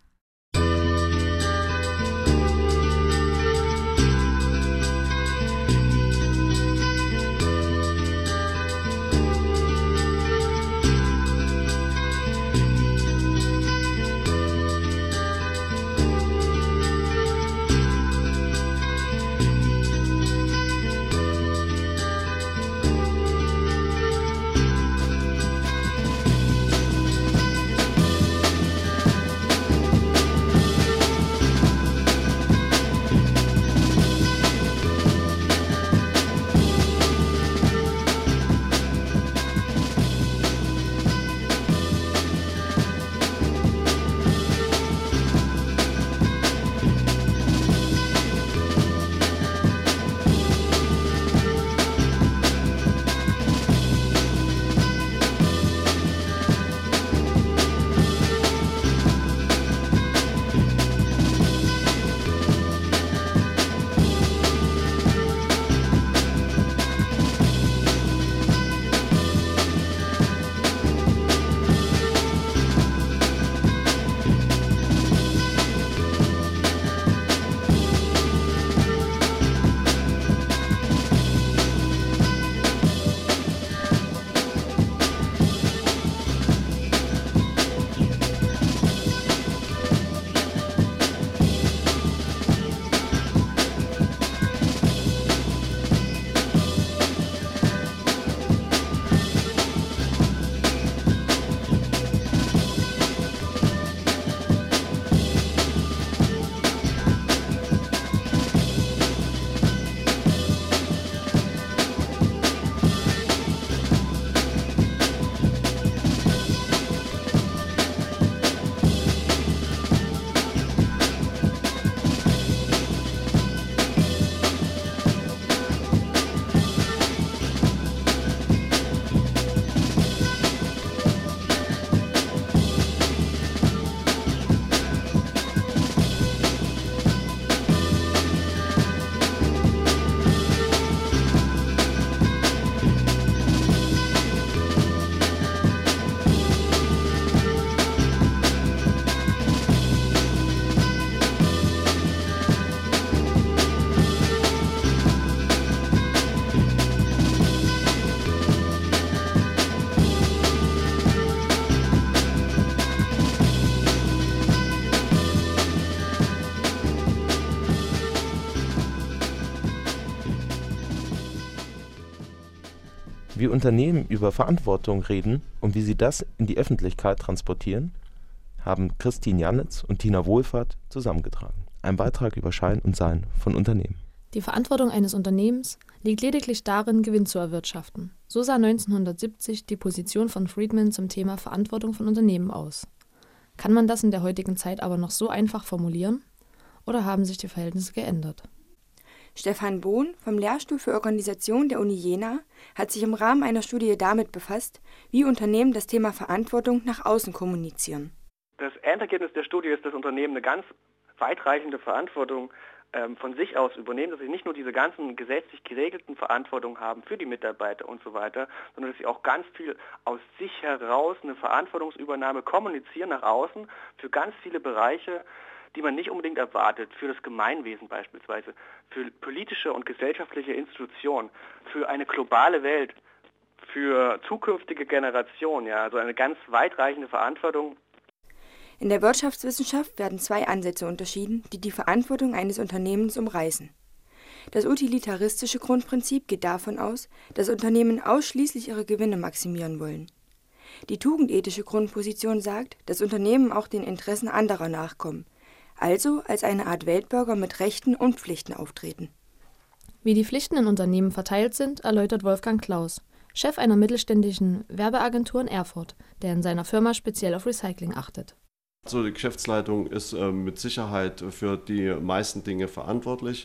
Wie Unternehmen über Verantwortung reden und wie sie das in die Öffentlichkeit transportieren, haben Christine Janitz und Tina Wohlfahrt zusammengetragen. Ein Beitrag über Schein und Sein von Unternehmen. Die Verantwortung eines Unternehmens liegt lediglich darin, Gewinn zu erwirtschaften. So sah 1970 die Position von Friedman zum Thema Verantwortung von Unternehmen aus. Kann man das in der heutigen Zeit aber noch so einfach formulieren? Oder haben sich die Verhältnisse geändert? Stefan Bohn vom Lehrstuhl für Organisation der Uni Jena hat sich im Rahmen einer Studie damit befasst, wie Unternehmen das Thema Verantwortung nach außen kommunizieren. Das Endergebnis der Studie ist, dass Unternehmen eine ganz weitreichende Verantwortung von sich aus übernehmen, dass sie nicht nur diese ganzen gesetzlich geregelten Verantwortungen haben für die Mitarbeiter und so weiter, sondern dass sie auch ganz viel aus sich heraus eine Verantwortungsübernahme kommunizieren nach außen für ganz viele Bereiche, die man nicht unbedingt erwartet, für das Gemeinwesen beispielsweise, für politische und gesellschaftliche Institutionen, für eine globale Welt, für zukünftige Generationen, ja, also eine ganz weitreichende Verantwortung. In der Wirtschaftswissenschaft werden zwei Ansätze unterschieden, die die Verantwortung eines Unternehmens umreißen. Das utilitaristische Grundprinzip geht davon aus, dass Unternehmen ausschließlich ihre Gewinne maximieren wollen. Die tugendethische Grundposition sagt, dass Unternehmen auch den Interessen anderer nachkommen, also als eine Art Weltbürger mit Rechten und Pflichten auftreten. Wie die Pflichten in Unternehmen verteilt sind, erläutert Wolfgang Klaus, Chef einer mittelständischen Werbeagentur in Erfurt, der in seiner Firma speziell auf Recycling achtet. Also die Geschäftsleitung ist mit Sicherheit für die meisten Dinge verantwortlich.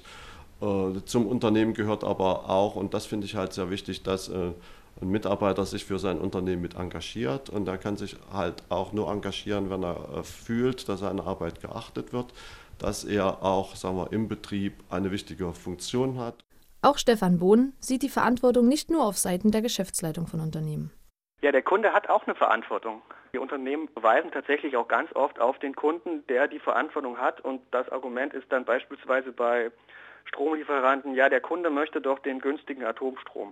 Zum Unternehmen gehört aber auch, und das finde ich halt sehr wichtig, dass ein Mitarbeiter sich für sein Unternehmen mit engagiert. Und er kann sich halt auch nur engagieren, wenn er fühlt, dass seine Arbeit geachtet wird, dass er auch, sagen wir, im Betrieb eine wichtige Funktion hat. Auch Stefan Bohn sieht die Verantwortung nicht nur auf Seiten der Geschäftsleitung von Unternehmen. Ja, der Kunde hat auch eine Verantwortung. Die Unternehmen verweisen tatsächlich auch ganz oft auf den Kunden, der die Verantwortung hat. Und das Argument ist dann beispielsweise bei Stromlieferanten, ja, der Kunde möchte doch den günstigen Atomstrom.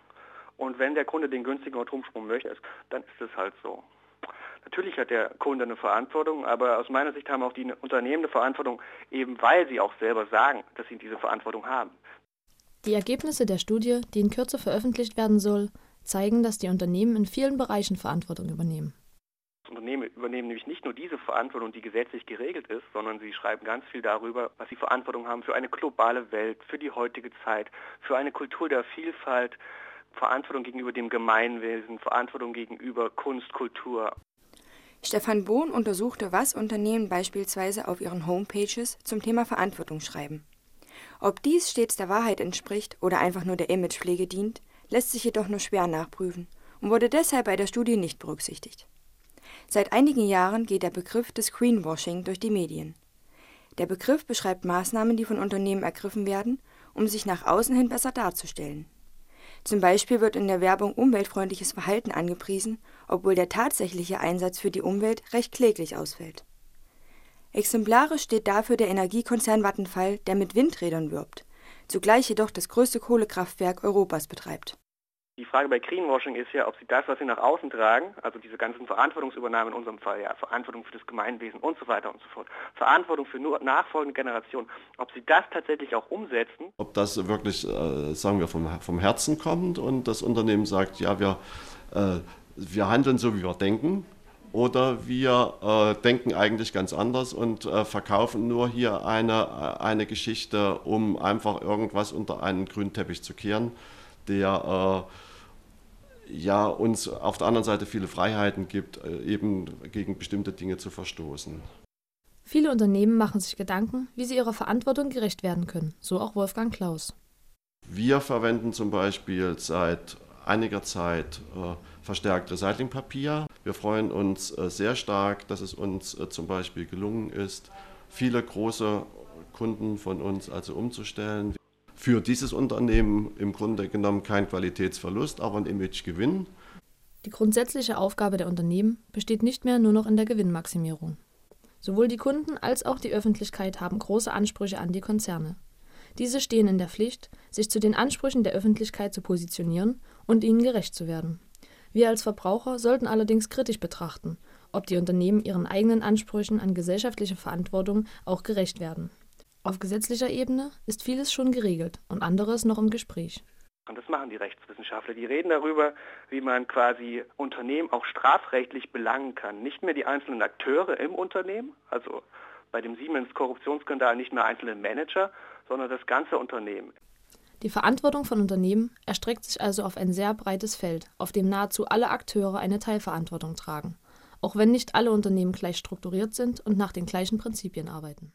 Und wenn der Kunde den günstigen Atomstrom möchte, dann ist es halt so. Natürlich hat der Kunde eine Verantwortung, aber aus meiner Sicht haben auch die Unternehmen eine Verantwortung, eben weil sie auch selber sagen, dass sie diese Verantwortung haben. Die Ergebnisse der Studie, die in Kürze veröffentlicht werden soll, zeigen, dass die Unternehmen in vielen Bereichen Verantwortung übernehmen. Unternehmen übernehmen nämlich nicht nur diese Verantwortung, die gesetzlich geregelt ist, sondern sie schreiben ganz viel darüber, was sie Verantwortung haben für eine globale Welt, für die heutige Zeit, für eine Kultur der Vielfalt, Verantwortung gegenüber dem Gemeinwesen, Verantwortung gegenüber Kunst, Kultur. Stefan Bohn untersuchte, was Unternehmen beispielsweise auf ihren Homepages zum Thema Verantwortung schreiben. Ob dies stets der Wahrheit entspricht oder einfach nur der Imagepflege dient, lässt sich jedoch nur schwer nachprüfen und wurde deshalb bei der Studie nicht berücksichtigt. Seit einigen Jahren geht der Begriff des Greenwashing durch die Medien. Der Begriff beschreibt Maßnahmen, die von Unternehmen ergriffen werden, um sich nach außen hin besser darzustellen. Zum Beispiel wird in der Werbung umweltfreundliches Verhalten angepriesen, obwohl der tatsächliche Einsatz für die Umwelt recht kläglich ausfällt. Exemplarisch steht dafür der Energiekonzern Vattenfall, der mit Windrädern wirbt, zugleich jedoch das größte Kohlekraftwerk Europas betreibt. Die Frage bei Greenwashing ist ja, ob sie das, was sie nach außen tragen, also diese ganzen Verantwortungsübernahmen in unserem Fall, ja, Verantwortung für das Gemeinwesen und so weiter und so fort, Verantwortung für nur nachfolgende Generationen, ob sie das tatsächlich auch umsetzen. Ob das wirklich, sagen wir, vom Herzen kommt und das Unternehmen sagt, ja, wir handeln so, wie wir denken, oder wir denken eigentlich ganz anders und verkaufen nur hier eine Geschichte, um einfach irgendwas unter einen grünen Teppich zu kehren, der ja uns auf der anderen Seite viele Freiheiten gibt, eben gegen bestimmte Dinge zu verstoßen. Viele Unternehmen machen sich Gedanken, wie sie ihrer Verantwortung gerecht werden können, so auch Wolfgang Klaus. Wir verwenden zum Beispiel seit einiger Zeit verstärkt Recyclingpapier. Wir freuen uns sehr stark, dass es uns zum Beispiel gelungen ist, viele große Kunden von uns also umzustellen. Für dieses Unternehmen im Grunde genommen kein Qualitätsverlust, aber ein Imagegewinn. Die grundsätzliche Aufgabe der Unternehmen besteht nicht mehr nur noch in der Gewinnmaximierung. Sowohl die Kunden als auch die Öffentlichkeit haben große Ansprüche an die Konzerne. Diese stehen in der Pflicht, sich zu den Ansprüchen der Öffentlichkeit zu positionieren und ihnen gerecht zu werden. Wir als Verbraucher sollten allerdings kritisch betrachten, ob die Unternehmen ihren eigenen Ansprüchen an gesellschaftliche Verantwortung auch gerecht werden. Auf gesetzlicher Ebene ist vieles schon geregelt und anderes noch im Gespräch. Und das machen die Rechtswissenschaftler. Die reden darüber, wie man quasi Unternehmen auch strafrechtlich belangen kann. Nicht mehr die einzelnen Akteure im Unternehmen, also bei dem Siemens-Korruptionsskandal nicht mehr einzelne Manager, sondern das ganze Unternehmen. Die Verantwortung von Unternehmen erstreckt sich also auf ein sehr breites Feld, auf dem nahezu alle Akteure eine Teilverantwortung tragen, auch wenn nicht alle Unternehmen gleich strukturiert sind und nach den gleichen Prinzipien arbeiten.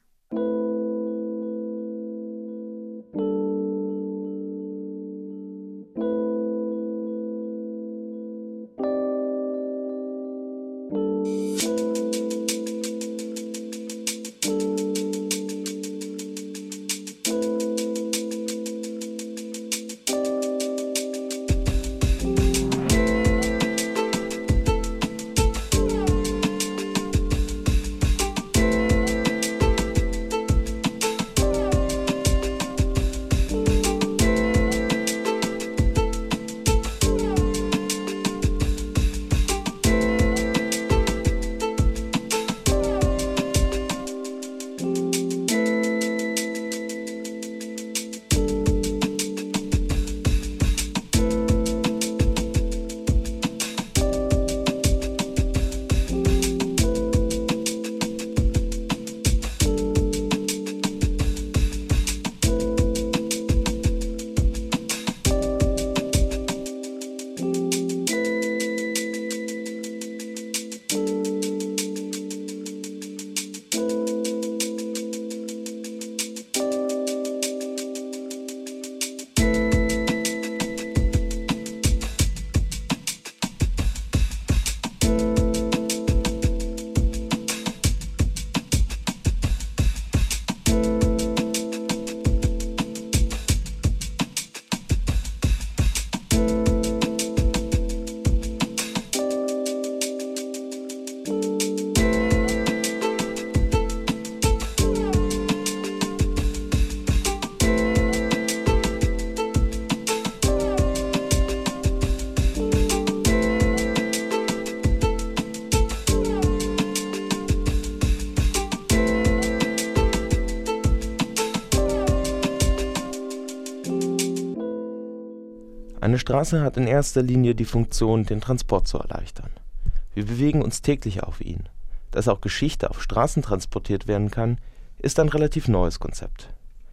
Eine Straße hat in erster Linie die Funktion, den Transport zu erleichtern. Wir bewegen uns täglich auf ihn. Dass auch Geschichte auf Straßen transportiert werden kann, ist ein relativ neues Konzept.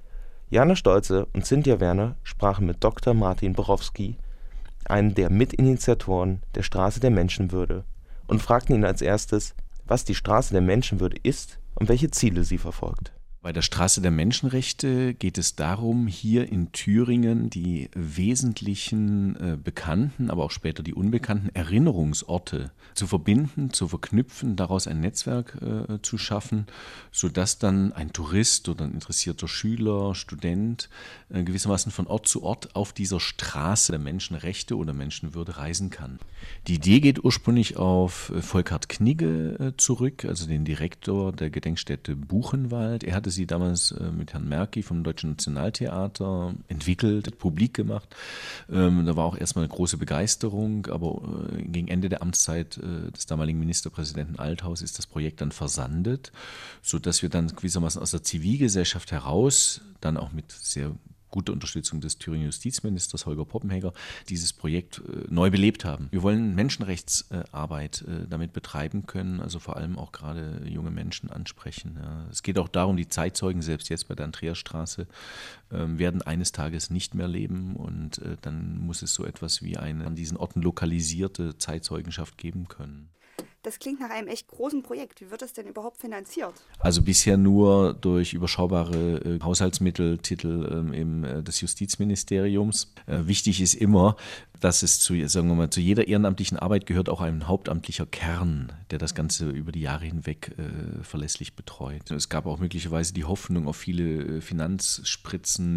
Jana Stolze und Cynthia Werner sprachen mit Dr. Martin Borowski, einem der Mitinitiatoren der Straße der Menschenwürde, und fragten ihn als erstes, was die Straße der Menschenwürde ist und welche Ziele sie verfolgt. Bei der Straße der Menschenrechte geht es darum, hier in Thüringen die wesentlichen bekannten, aber auch später die unbekannten Erinnerungsorte zu verbinden, zu verknüpfen, daraus ein Netzwerk zu schaffen, sodass dann ein Tourist oder ein interessierter Schüler, Student gewissermaßen von Ort zu Ort auf dieser Straße der Menschenrechte oder Menschenwürde reisen kann. Die Idee geht ursprünglich auf Volkart Knigge zurück, also den Direktor der Gedenkstätte Buchenwald. Er hatte sie damals mit Herrn Merki vom Deutschen Nationaltheater entwickelt, publik gemacht. Da war auch erstmal eine große Begeisterung, aber gegen Ende der Amtszeit des damaligen Ministerpräsidenten Althaus ist das Projekt dann versandet, sodass wir dann gewissermaßen aus der Zivilgesellschaft heraus, dann auch mit sehr gute Unterstützung des Thüringer Justizministers Holger Poppenheger, dieses Projekt neu belebt haben. Wir wollen Menschenrechtsarbeit damit betreiben können, also vor allem auch gerade junge Menschen ansprechen. Ja. Es geht auch darum, die Zeitzeugen, selbst jetzt bei der Andreasstraße, werden eines Tages nicht mehr leben und dann muss es so etwas wie eine an diesen Orten lokalisierte Zeitzeugenschaft geben können. Das klingt nach einem echt großen Projekt. Wie wird das denn überhaupt finanziert? Also bisher nur durch überschaubare Haushaltsmitteltitel des Justizministeriums. Wichtig ist immer, dass es zu jeder ehrenamtlichen Arbeit gehört auch ein hauptamtlicher Kern, der das Ganze über die Jahre hinweg verlässlich betreut. Es gab auch möglicherweise die Hoffnung auf viele Finanzspritzen,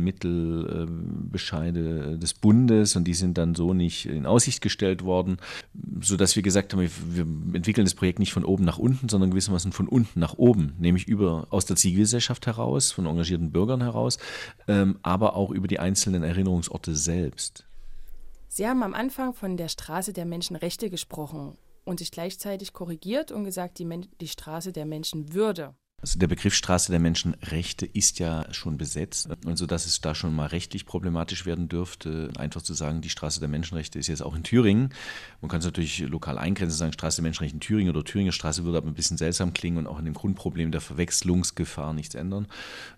Mittelbescheide des Bundes und die sind dann so nicht in Aussicht gestellt worden, sodass wir gesagt haben, wir entwickeln das Projekt nicht von oben nach unten, sondern gewissermaßen von unten nach oben, nämlich aus der Zivilgesellschaft heraus, von engagierten Bürgern heraus, aber auch über die einzelnen Erinnerungsorte selbst. Sie haben am Anfang von der Straße der Menschenrechte gesprochen und sich gleichzeitig korrigiert und gesagt, die Straße der Menschenwürde. Also der Begriff Straße der Menschenrechte ist ja schon besetzt, und so dass es da schon mal rechtlich problematisch werden dürfte, einfach zu sagen, die Straße der Menschenrechte ist jetzt auch in Thüringen. Man kann es natürlich lokal eingrenzen, sagen Straße der Menschenrechte in Thüringen oder Thüringer Straße, würde aber ein bisschen seltsam klingen und auch an dem Grundproblem der Verwechslungsgefahr nichts ändern.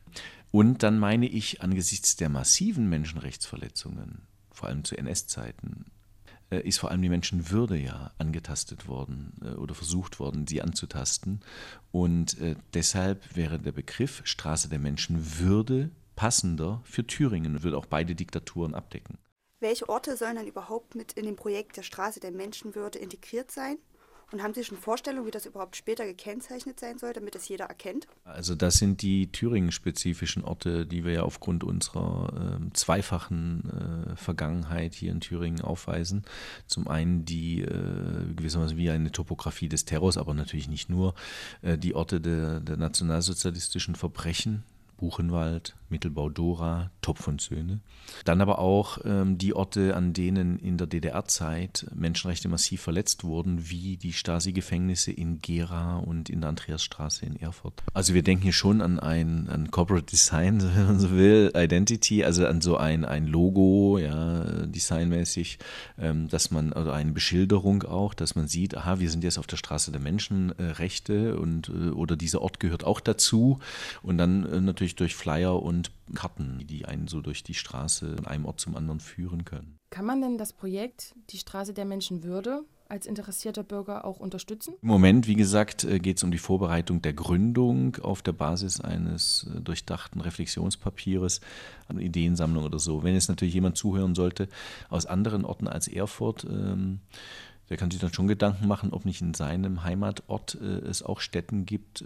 Und dann meine ich, angesichts der massiven Menschenrechtsverletzungen, vor allem zu NS-Zeiten, ist vor allem die Menschenwürde ja angetastet worden oder versucht worden, sie anzutasten. Und deshalb wäre der Begriff Straße der Menschenwürde passender für Thüringen und würde auch beide Diktaturen abdecken. Welche Orte sollen dann überhaupt mit in dem Projekt der Straße der Menschenwürde integriert sein? Und haben Sie schon Vorstellungen, wie das überhaupt später gekennzeichnet sein soll, damit es jeder erkennt? Also das sind die Thüringen-spezifischen Orte, die wir ja aufgrund unserer zweifachen Vergangenheit hier in Thüringen aufweisen. Zum einen die gewissermaßen wie eine Topografie des Terrors, aber natürlich nicht nur, die Orte der nationalsozialistischen Verbrechen, Buchenwald, Mittelbau-Dora, Topf und Söhne. Dann aber auch die Orte, an denen in der DDR-Zeit Menschenrechte massiv verletzt wurden, wie die Stasi-Gefängnisse in Gera und in der Andreasstraße in Erfurt. Also wir denken hier schon an Corporate Design, wenn man so will, Identity, also an so ein Logo, ja, designmäßig, dass man, oder eine Beschilderung auch, dass man sieht, aha, wir sind jetzt auf der Straße der Menschenrechte und oder dieser Ort gehört auch dazu, und dann natürlich durch Flyer und Karten, die einen so durch die Straße von einem Ort zum anderen führen können. Kann man denn das Projekt Die Straße der Menschenwürde als interessierter Bürger auch unterstützen? Im Moment, wie gesagt, geht es um die Vorbereitung der Gründung auf der Basis eines durchdachten Reflexionspapiers, eine Ideensammlung oder so. Wenn jetzt natürlich jemand zuhören sollte aus anderen Orten als Erfurt, der kann sich dann schon Gedanken machen, ob nicht in seinem Heimatort es auch Stätten gibt,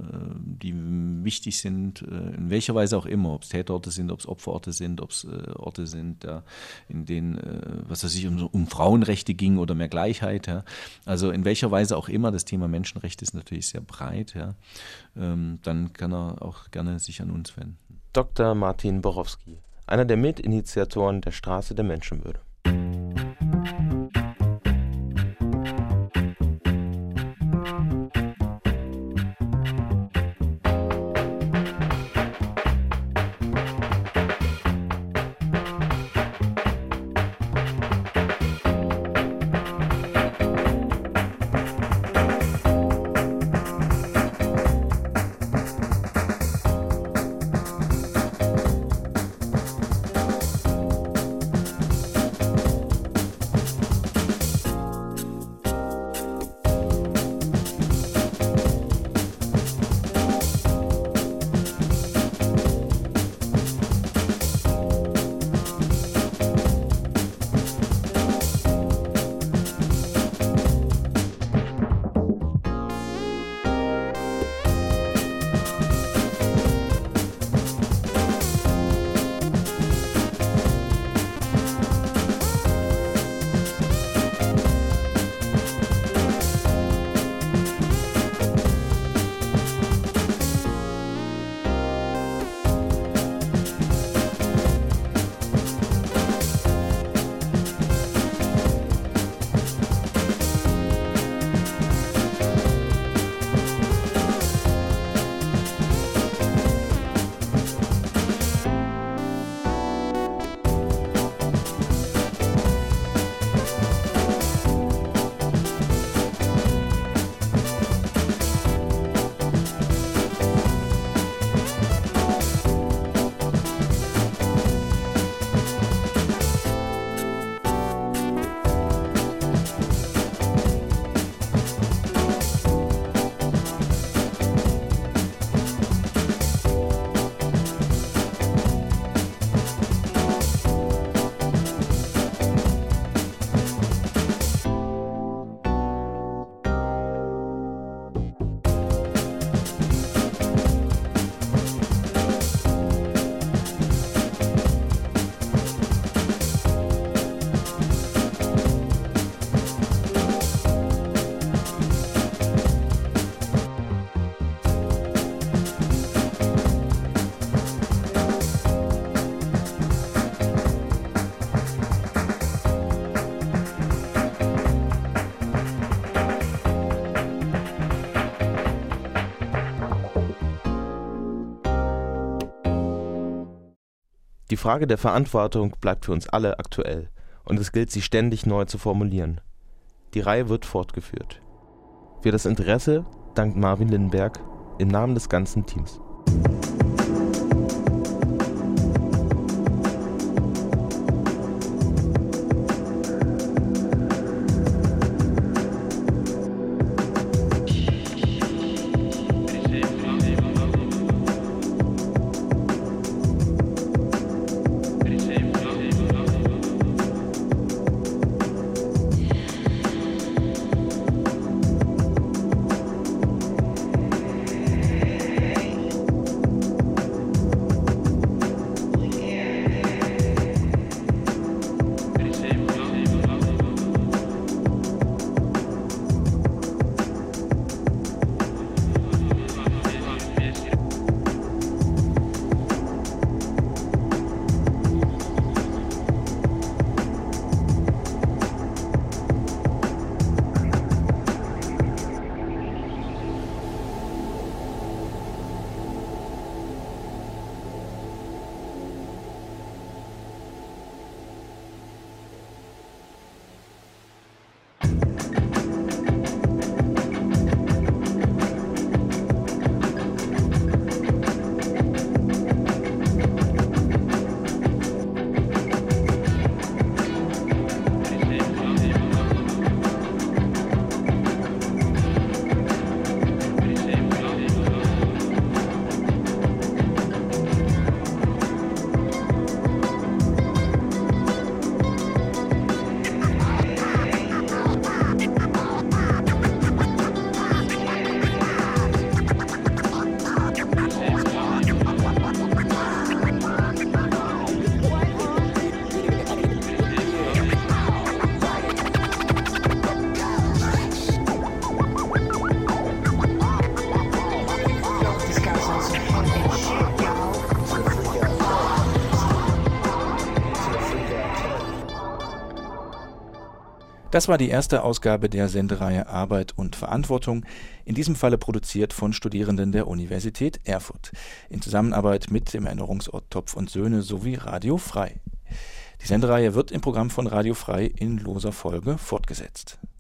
die wichtig sind, in welcher Weise auch immer, ob es Täterorte sind, ob es Opferorte sind, ob es Orte sind, in denen, was weiß ich, um Frauenrechte ging oder mehr Gleichheit. Ja. Also in welcher Weise auch immer, das Thema Menschenrechte ist natürlich sehr breit. Ja. Dann kann er auch gerne sich an uns wenden. Dr. Martin Borowski, einer der Mitinitiatoren der Straße der Menschenwürde. Die Frage der Verantwortung bleibt für uns alle aktuell und es gilt, sie ständig neu zu formulieren. Die Reihe wird fortgeführt. Für das Interesse dankt Marvin Lindenberg im Namen des ganzen Teams. Das war die erste Ausgabe der Sendereihe Arbeit und Verantwortung, in diesem Falle produziert von Studierenden der Universität Erfurt, in Zusammenarbeit mit dem Erinnerungsort Topf und Söhne sowie Radio Frei. Die Sendereihe wird im Programm von Radio Frei in loser Folge fortgesetzt.